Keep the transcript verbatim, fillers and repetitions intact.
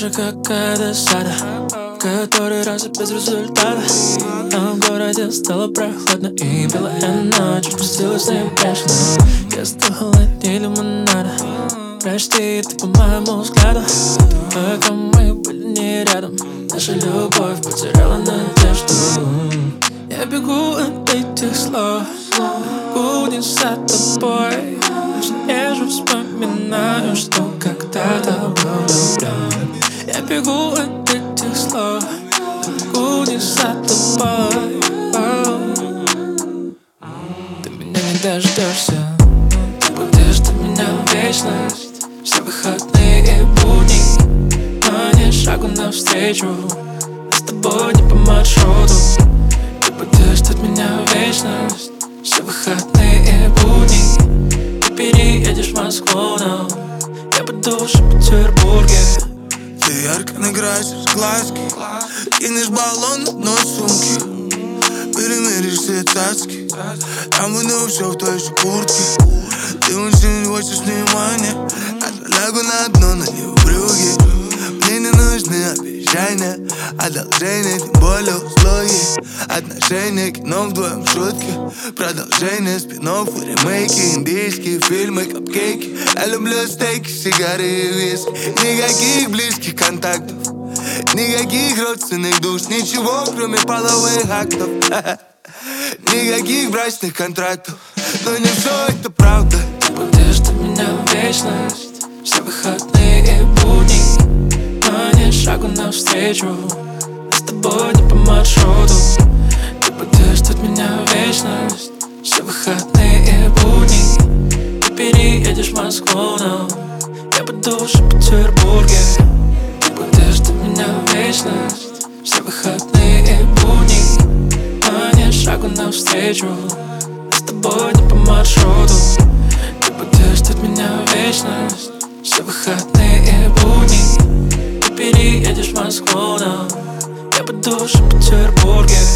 же какая-то сада, который раз и без результата. А в городе стало прохладно, и белая ночь спустилась на бешено. Я стал холоднее лимонада. Прости, ты по моему взгляду. Пока мы были не рядом, наша любовь потеряла надежду. Я бегу от этих слов, бегу не за тобой. Все реже вспоминаю, что когда-то был влюблен. Я бегу от этих слов, бегу не за тобой. Ты меня не дождешься, ты будешь от меня вечность. Все выходные и будни, но не шагу навстречу. Мы с тобой не по маршруту. Ты будешь от меня вечность. Все выходные и будни. Ты переедешь в Москву, но я буду уже в Петербурге. Ты ярко накрасишь глазки, кинешь баллон одной сумки, перемеришь все тачки, я буду все в той же куртке. Ты очень хочешь внимания, я лягу на дно, но не в брюге. Мне не нужны обещания, одолжения, тем более услуги. Отношения, кино вдвоем, шутки, продолжение спин-офф, ремейки, индийские фильмы, капкейки. Я люблю стейки, сигары и виски. Никаких близких контактов, никаких родственных душ, ничего, кроме половых актов. Никаких брачных контрактов, но не все это правда. Ты будешь от меня вечность. Все выходные и будни, но не шагу навстречу. Мы с тобой не по маршруту. Ты будешь от меня вечность. Все выходные и будни. Ты переедешь в Москву, но я буду уже в Петербурге. Ты будешь от меня вечность. Все выходные и будни, но не шагу навстречу. Мы с тобой не по маршруту. Ты будешь от меня вечность. Все выходные и будни. Ты переедешь в Москву, но я буду уже в Петербурге.